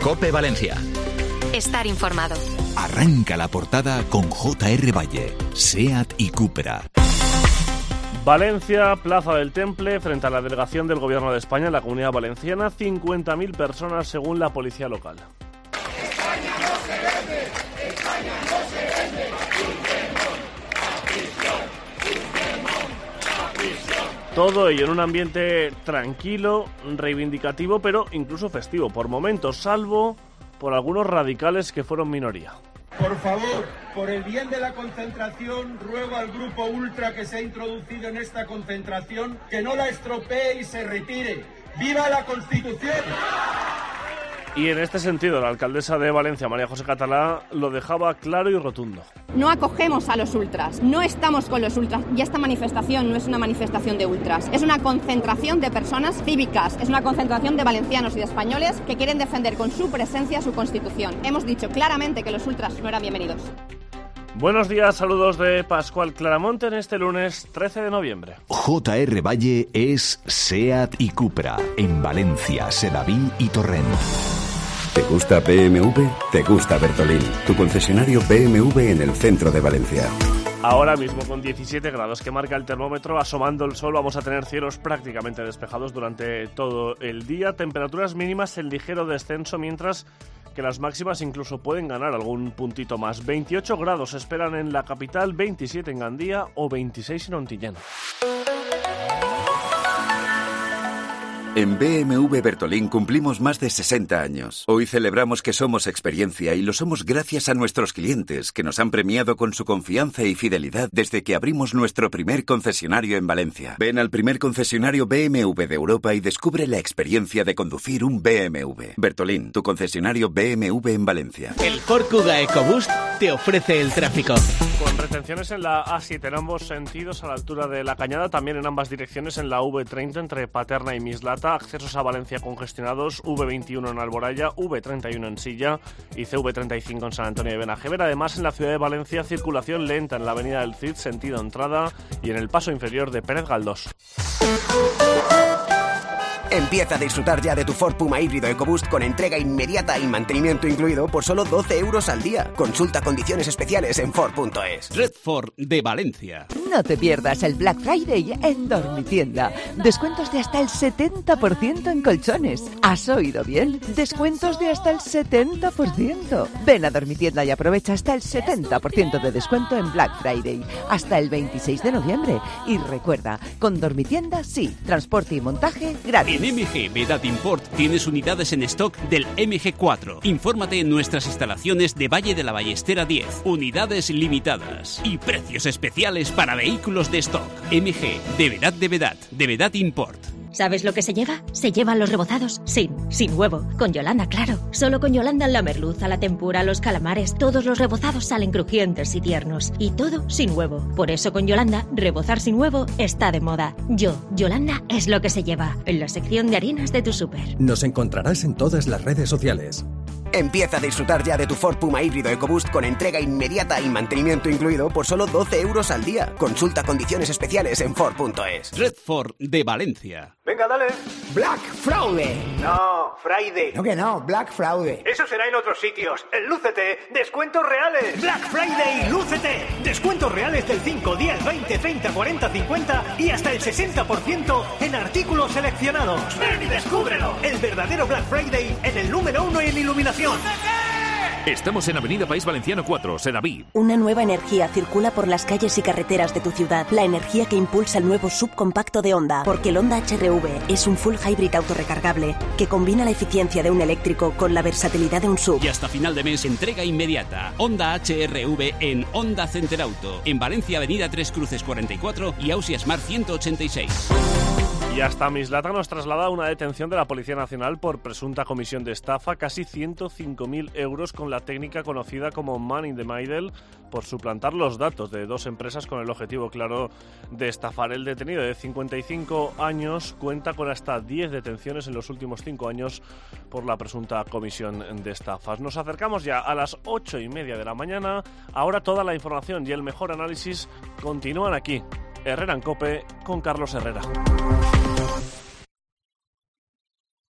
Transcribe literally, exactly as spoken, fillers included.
COPE Valencia. Estar informado. Arranca la portada con J R Valle, SEAT y Cupra. Valencia, Plaza del Temple, frente a la delegación del Gobierno de España en la Comunidad Valenciana, cincuenta mil personas según la policía local. España no se vende, España no se vende. Todo ello en un ambiente tranquilo, reivindicativo, pero incluso festivo, por momentos, salvo por algunos radicales que fueron minoría. Por favor, por el bien de la concentración, ruego al grupo ultra que se ha introducido en esta concentración que no la estropee y se retire. ¡Viva la Constitución! Y en este sentido, la alcaldesa de Valencia, María José Catalá, lo dejaba claro y rotundo. No acogemos a los ultras, no estamos con los ultras. Y esta manifestación no es una manifestación de ultras, es una concentración de personas cívicas, es una concentración de valencianos y de españoles que quieren defender con su presencia su Constitución. Hemos dicho claramente que los ultras no eran bienvenidos. Buenos días, saludos de Pascual Claramonte en este lunes trece de noviembre. J R Valle es SEAT y Cupra en Valencia, Sedaví y Torrent. ¿Te gusta B M W? ¿Te gusta Bertolín? Tu concesionario B M W en el centro de Valencia. Ahora mismo con diecisiete grados que marca el termómetro, asomando el sol, vamos a tener cielos prácticamente despejados durante todo el día. Temperaturas mínimas en ligero descenso, mientras que las máximas incluso pueden ganar algún puntito más. veintiocho grados esperan en la capital, veintisiete en Gandía o veintiséis en Ontillana. En B M W Bertolín cumplimos más de sesenta años. Hoy celebramos que somos experiencia y lo somos gracias a nuestros clientes, que nos han premiado con su confianza y fidelidad desde que abrimos nuestro primer concesionario en Valencia. Ven al primer concesionario B M W de Europa y descubre la experiencia de conducir un B M W. Bertolín, tu concesionario B M W en Valencia. El Ford Kuga EcoBoost te ofrece el tráfico. Con retenciones en la A siete en ambos sentidos a la altura de La Cañada, también en ambas direcciones en la V treinta entre Paterna y Mislata, accesos a Valencia congestionados, V veintiuno en Alboraya, V treinta y uno en Silla y C V treinta y cinco en San Antonio de Benajever. Además, en la ciudad de Valencia, circulación lenta en la avenida del Cid, sentido entrada, y en el paso inferior de Pérez Galdós. Empieza a disfrutar ya de tu Ford Puma híbrido EcoBoost con entrega inmediata y mantenimiento incluido por solo doce euros al día. Consulta condiciones especiales en Ford punto es. Red Ford de Valencia. No te pierdas el Black Friday en Dormitienda. Descuentos de hasta el setenta por ciento en colchones. ¿Has oído bien? Descuentos de hasta el setenta por ciento. Ven a Dormitienda y aprovecha hasta el setenta por ciento de descuento en Black Friday hasta el veintiséis de noviembre. Y recuerda, con Dormitienda sí, transporte y montaje gratis. En M G Vedad Import tienes unidades en stock del M G cuatro. Infórmate en nuestras instalaciones de Valle de la Ballestera diez. Unidades limitadas y precios especiales para vehículos de stock. M G de Vedad de Vedad, de Vedad Import. ¿Sabes lo que se lleva? Se llevan los rebozados sin, sin huevo. Con Yolanda, claro. Solo con Yolanda la merluza, la tempura, los calamares, todos los rebozados salen crujientes y tiernos. Y todo sin huevo. Por eso con Yolanda, rebozar sin huevo está de moda. Yo, Yolanda, es lo que se lleva. En la sección de harinas de tu súper. Nos encontrarás en todas las redes sociales. Empieza a disfrutar ya de tu Ford Puma híbrido EcoBoost con entrega inmediata y mantenimiento incluido por solo doce euros al día. Consulta condiciones especiales en Ford punto es. Red Ford de Valencia. Venga, dale. Black Fraude. No, Friday. No que no, Black Fraude. Eso será en otros sitios. En Lúcete, descuentos reales. Black Friday, Lúcete. Descuentos reales del cinco, diez, veinte, treinta, cuarenta, cincuenta y hasta el sesenta por ciento en artículos seleccionados. Ven y descúbrelo. El verdadero Black Friday en el número uno en iluminación. Estamos en Avenida País Valenciano cuatro, Sedaví. Una nueva energía circula por las calles y carreteras de tu ciudad. La energía que impulsa el nuevo subcompacto de Honda. Porque el Honda H R V es un full hybrid autorrecargable que combina la eficiencia de un eléctrico con la versatilidad de un sub. Y hasta final de mes, entrega inmediata. Honda H R V en Honda Center Auto. En Valencia, Avenida Tres Cruces cuarenta y cuatro y Ausia Smart ciento ochenta y seis. Y hasta Mislata nos traslada una detención de la Policía Nacional por presunta comisión de estafa, casi ciento cinco mil euros con la técnica conocida como Man in the Middle, por suplantar los datos de dos empresas con el objetivo claro de estafar. El detenido de cincuenta y cinco años cuenta con hasta diez detenciones en los últimos cinco años por la presunta comisión de estafas. Nos acercamos ya a las ocho y media de la mañana. Ahora toda la información y el mejor análisis continúan aquí. Herrera en COPE con Carlos Herrera.